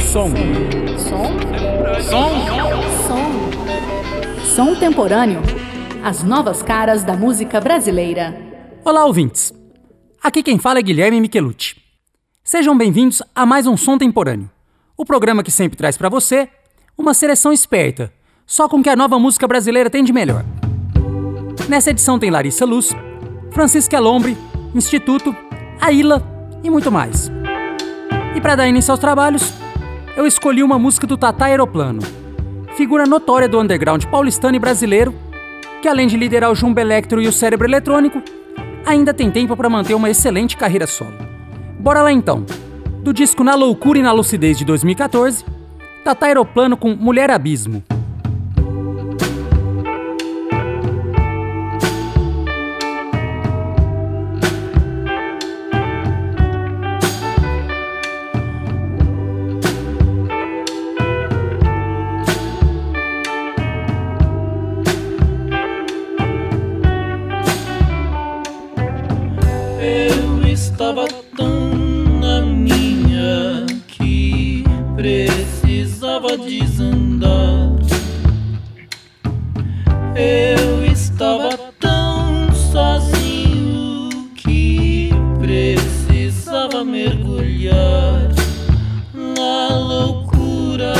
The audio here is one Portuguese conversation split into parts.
Som. Som temporâneo. As novas caras da música brasileira. Olá, ouvintes. Aqui quem fala é Guilherme Michelucci. Sejam bem-vindos a mais um Som Temporâneo, o programa que sempre traz pra você uma seleção esperta, só com o que a nova música brasileira tem de melhor. Nessa edição tem Larissa Luz, Francisca Elombre, Instituto, Aila e muito mais. E para dar início aos trabalhos, eu escolhi uma música do Tata Aeroplano, figura notória do underground paulistano e brasileiro, que além de liderar o jumbo electro e o cérebro eletrônico, ainda tem tempo para manter uma excelente carreira solo. Bora lá então! Do disco Na Loucura e na Lucidez de 2014, Tata Aeroplano com Mulher Abismo. Estava tão na minha que precisava desandar. Eu estava tão sozinho que precisava mergulhar na loucura.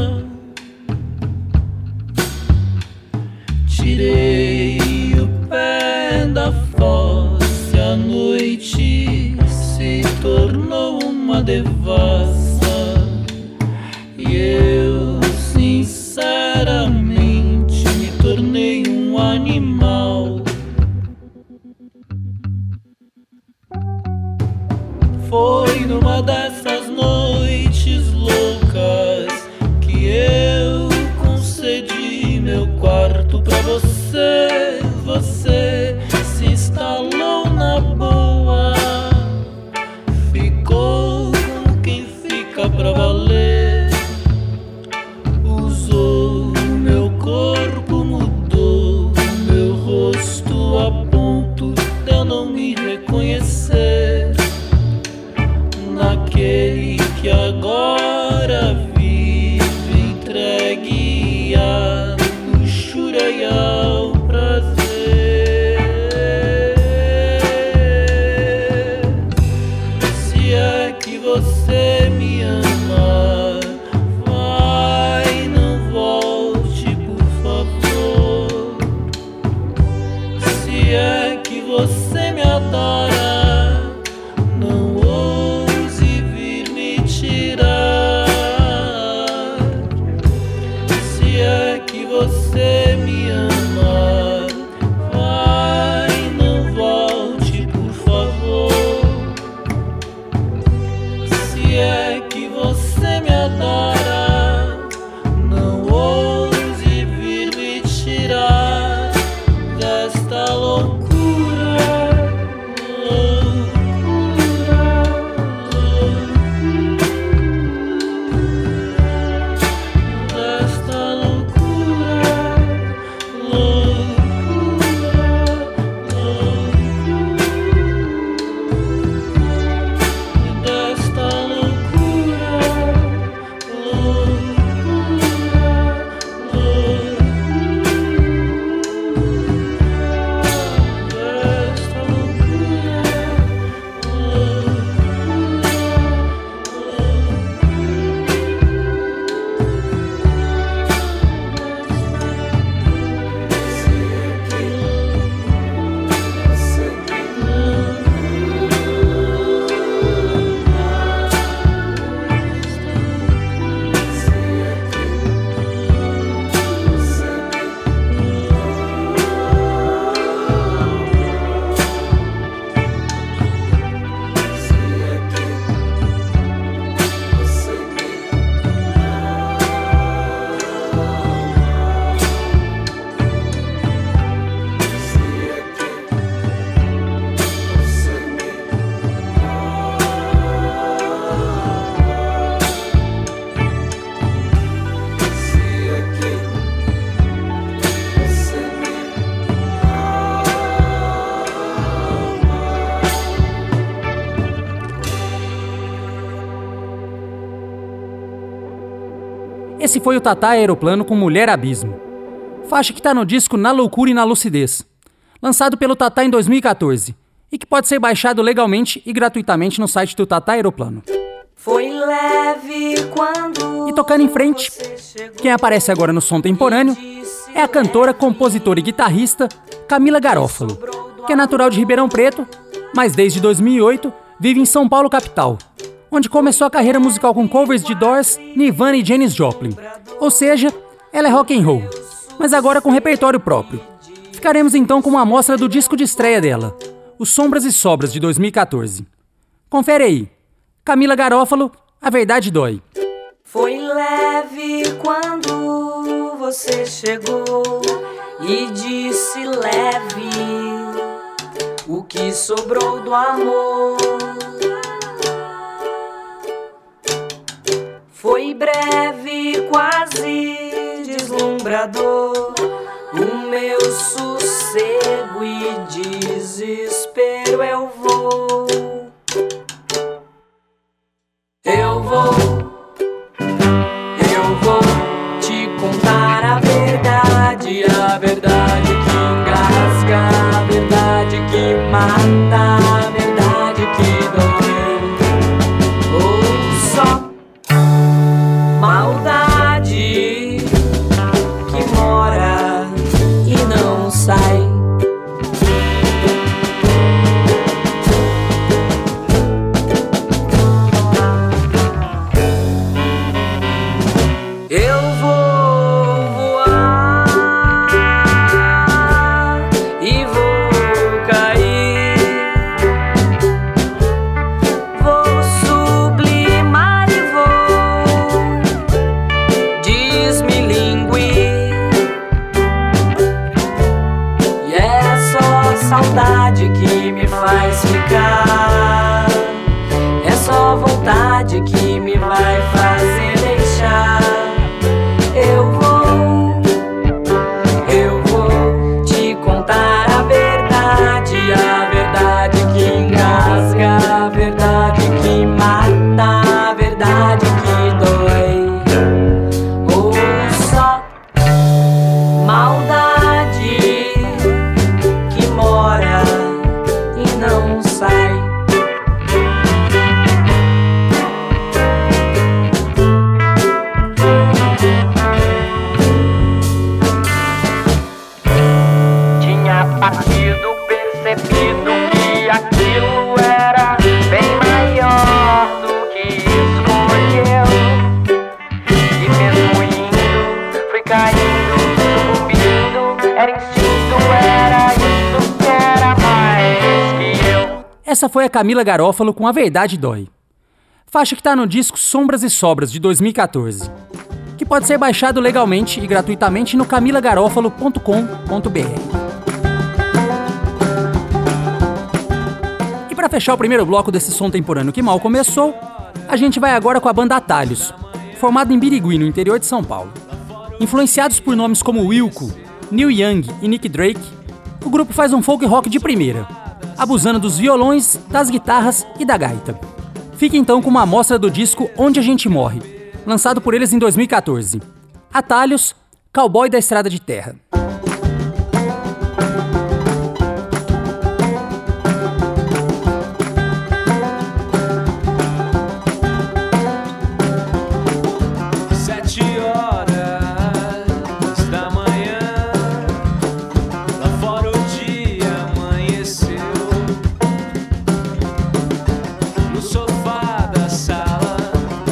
Tirei o pé da fosse, a noite se tornou uma devassa e eu sinceramente me tornei um animal. Foi numa dessas noites loucas que eu concedi meu quarto pra você. Você se instalou na boa, ficou com quem fica pra valer. Usou meu corpo, mudou meu rosto a ponto de eu não me reconhecer naquele que agora vive entregue à luxúria e ao prazer. Você me ama, vai, não volte, por favor. Se é que você me adora, não ouse vir me tirar. Se é que você me ama, vai, não volte, por favor. Se é que você me adora, não ouse vir me tirar desta loucura. Loucura, loucura. Esse foi o Tatá Aeroplano com Mulher Abismo. Faixa que tá no disco Na Loucura e na Lucidez, lançado pelo Tatá em 2014, e que pode ser baixado legalmente e gratuitamente no site do Tatá Aeroplano. Foi leve quando e tocando em frente, quem aparece agora no Som Temporâneo é a cantora, compositora e guitarrista Camila Garófalo, que é natural de Ribeirão Preto, mas desde 2008 vive em São Paulo capital, onde começou a carreira musical com covers de Doors, Nirvana e Janis Joplin. Ou seja, ela é rock and roll, mas agora com repertório próprio. Ficaremos então com uma amostra do disco de estreia dela, Os Sombras e Sobras, de 2014. Confere aí, Camila Garófalo, A Verdade Dói. Foi leve quando você chegou e disse leve o que sobrou do amor. Foi breve, quase deslumbrador, o meu sossego e desespero. Eu vou te contar a verdade que engasga, a verdade que mata, a verdade que dói. Ou só maldade que mora e não sai. Eu vou voar e vou cair, vou sublimar e vou desmilinguir. E é só saudade que me faz ficar, é só vontade que me vai fazer deixar. Eu vou te contar a verdade que engasga, a verdade que mata, a verdade que dói. Ou só maldade que mora e não sai. Partido, percebido que aquilo era bem maior do que escolheu. E mesmo indo, fui caindo, sucumbindo. Era instinto, era isso que era mais que eu. Essa foi a Camila Garófalo com A Verdade Dói. Faixa que tá no disco Sombras e Sobras, de 2014, que pode ser baixado legalmente e gratuitamente no camilagarofalo.com.br. Para fechar o primeiro bloco desse som temporâneo que mal começou, a gente vai agora com a banda Atalhos, formada em Birigui, no interior de São Paulo. Influenciados por nomes como Wilco, Neil Young e Nick Drake, o grupo faz um folk rock de primeira, abusando dos violões, das guitarras e da gaita. Fique então com uma amostra do disco Onde a Gente Morre, lançado por eles em 2014. Atalhos, Cowboy da Estrada de Terra.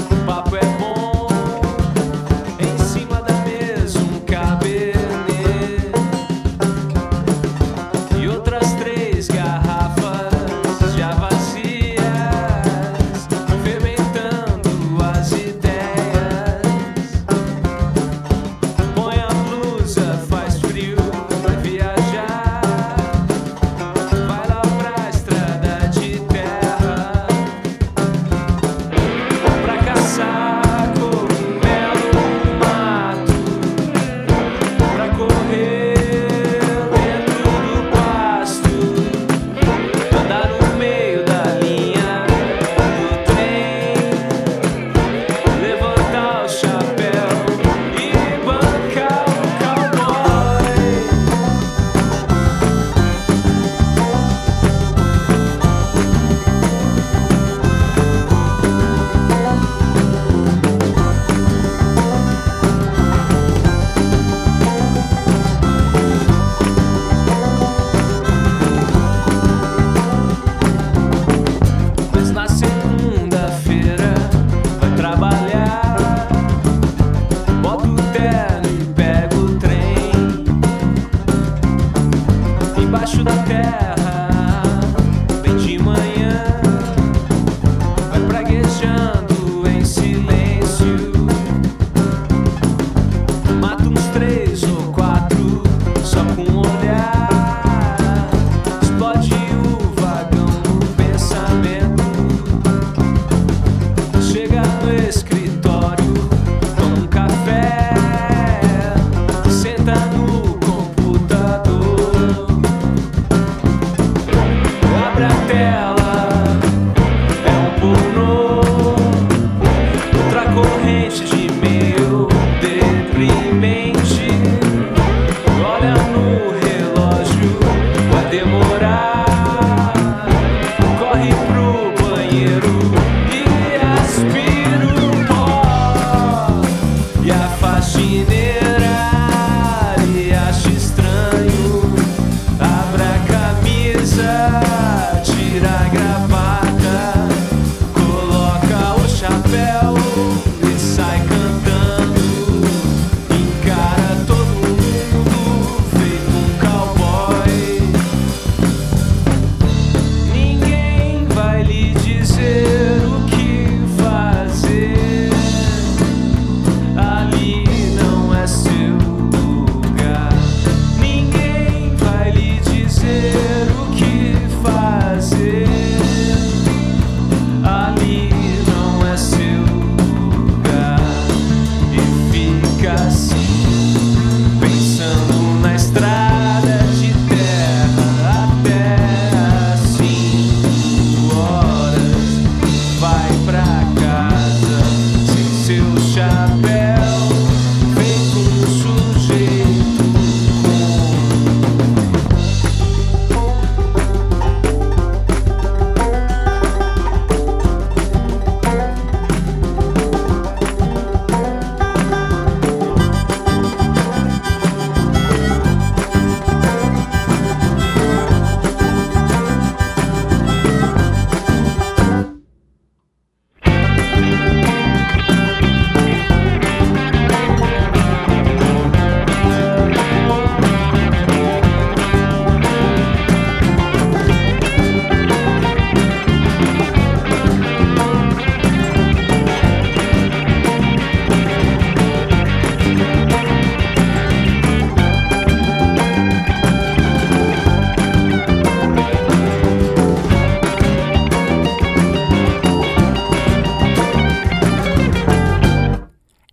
Em cima da mesa um cabernet.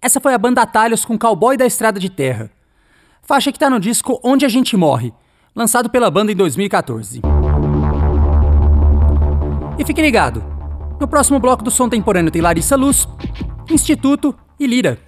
Essa foi a banda Atalhos com Cowboy da Estrada de Terra. Faixa que tá no disco Onde a Gente Morre, lançado pela banda em 2014. E fique ligado, no próximo bloco do Som Temporâneo tem Larissa Luz, Instituto e Lira.